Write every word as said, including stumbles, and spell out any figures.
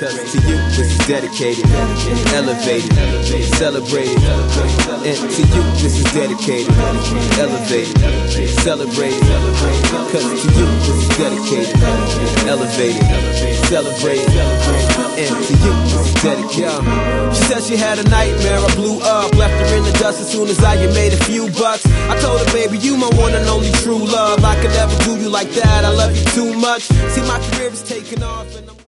Cause to you this is dedicated, elevated, celebrated. And to you this is dedicated, elevated, celebrated. Cause to you this is dedicated, elevated, celebrated. And to you this is dedicated. She said she had a nightmare, I blew up, left her in the dust as soon as I had made a few bucks. I told her, baby, you my one and only true love. I could never do you like that, I love you too much. See, my career is taking off and I'm